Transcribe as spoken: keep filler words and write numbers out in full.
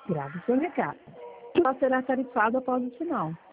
Grave seu recado. Só será tarifado após o sinal.